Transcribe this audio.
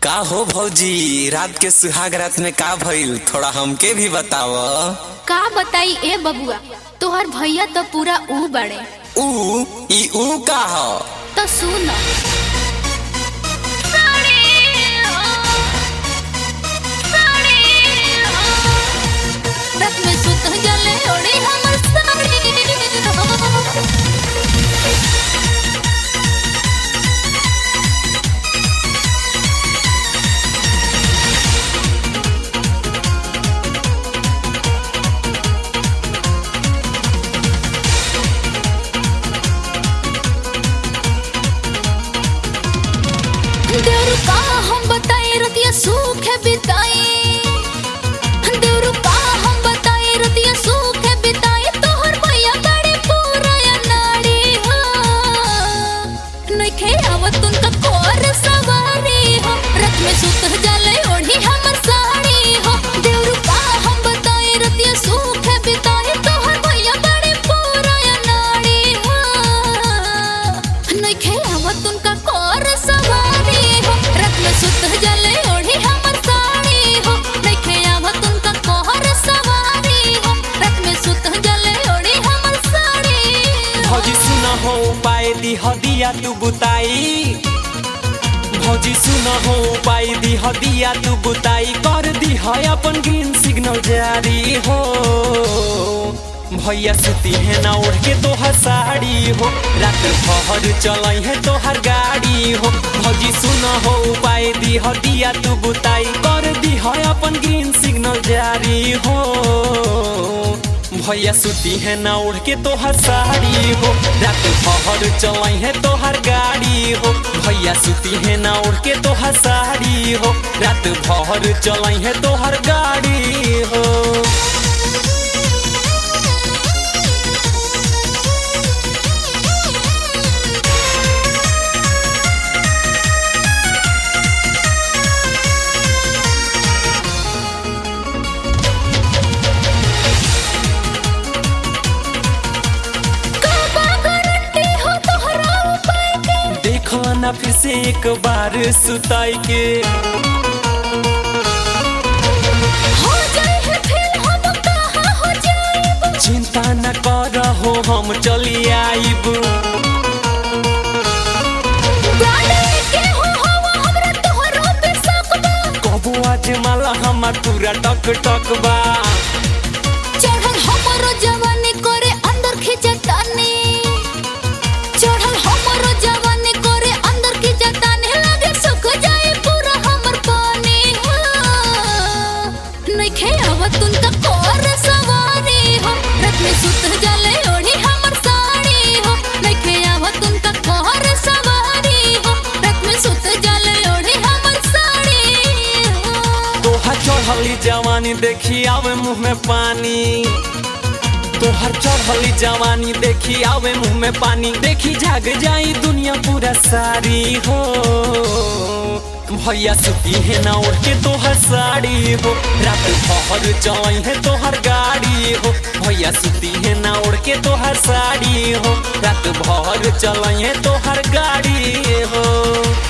का हो भौजी, रात के सुहाग रात में का भइल, थोड़ा हमके भी बताव। का बताई ए बबुआ, तोहर भैया तो पूरा ऊ बड़े। ऊ का हो? तो सुन, रात में सुत जले ओढ़ी हमर साड़ी। देवरू का हम बताई रतिया सूखे बिताई, देवरू का हम बताई रतिया सूखे बिताई। तोहर भैया बड़े पूरा नाड़ी हो, नइखे आवत उनका कोर सवारी हो। रात में सुत जले ओढ़ी हमर साड़ी हो। देवरू का हम बताई रतिया सूखे बिताई। तोहर भैया बड़े पूरा नाड़ी हो, नइखे आवत उनका कोर सवारी। सुत जले ओढ़ी हमर साड़ी हो, नइखे आवत उनका कोहर सवारी हो। रात में सुत जले ओढ़ी हमर साड़ी। भौजी सुना हो पाए दी हदिया तू बुताई, भौजी सुना हो पाए दी हदिया तू बुताई। कर दी है अपन ग्रीन सिग्नल जारी हो। भैया सुती है ना ओढ़ के तोहर साड़ी हो, रात भर चलाई है तोहर गाड़ी हो। भौजी सुना हो पाए दी हदिया तू बुताई। कर दी है अपन ग्रीन सिग्नल जारी हो। भैया सुती है ना ओढ़ के तोहर साड़ी हो, रात भर चलाई है तोहर गाड़ी हो। भैया सुती है ना ओढ़ के तोहर साड़ी हो, रात भर चलाई है तोहर गाड़ी हो। ना फिर से एक बार सुताई के हो जाए है फिर हम कहाँ हो जाइब। चिंता न कर हो हम चली आइब। कबो आज माला हमार पूरा टक टक बा। चढ़ल हमरो जवानी करे अंदर खिंचतानी, चढ़ल हमरो जवानी करे अंदर खिंचतानी। लगे सुख जाए पूरा हमर पानी हो, नइखे आवत उनका कोर सवारी हो। रात में सुत जले ओढ़ी हमर साड़ी हो, नइखे आवत उनका कोर सवारी हो। रात में सुत जले ओढ़ी हमर साड़ी हो। तोहर चढ़ली जवानी देखी आवे मुँह में पानी, तोहर चढ़ली जवानी देखी आवे मुँह में पानी। देखी जाग जाई दुनिया पूरा सारी हो। भैया सुती है ना ओढ़ के तोहर साड़ी हो, रात भर चलाई है तोहर गाड़ी हो। भैया सुती है ना ओढ़ के तोहर साड़ी हो, रात भर चलाई है तोहर गाड़ी हो।